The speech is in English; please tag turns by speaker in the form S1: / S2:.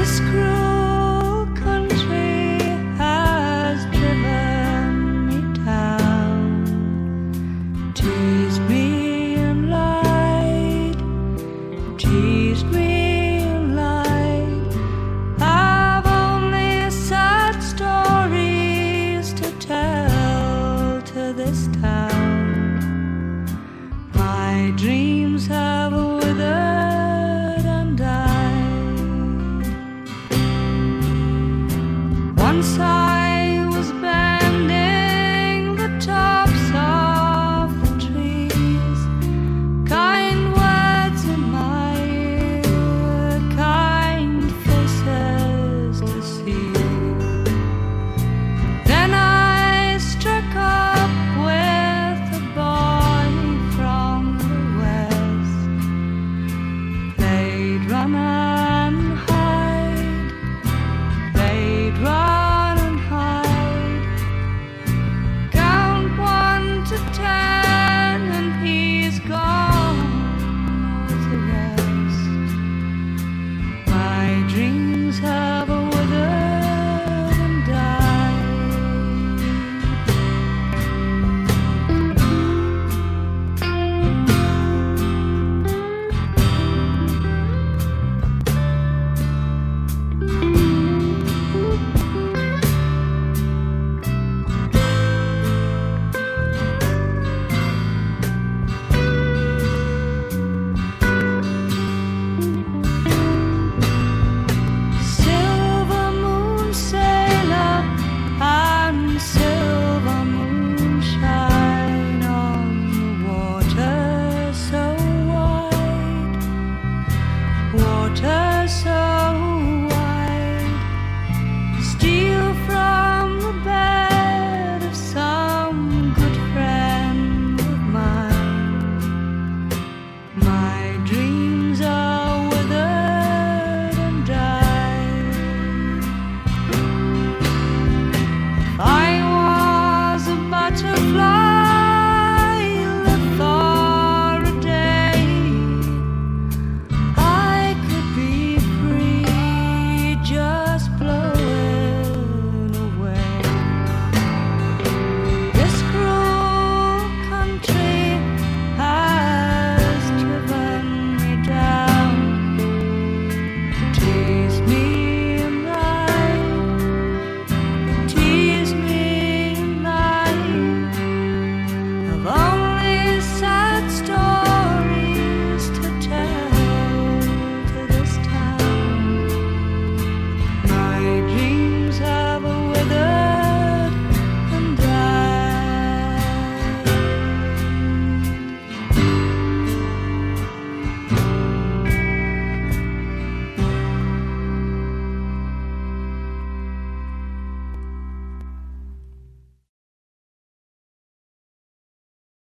S1: This cruel country has driven me down, teased me and lied, teased me and lied. I've only sad stories to tell to this town. My dreams have withered and died. Once I was bending the tops of the trees, kind words in my ear, kind faces to see. Then I struck up with a boy from the west, played run and hide, played run and hide. Count 1 to 10 and he's gone with the rest. My dreams have withered and died. Silver moon sailor and silver moonshine on the water so wide, water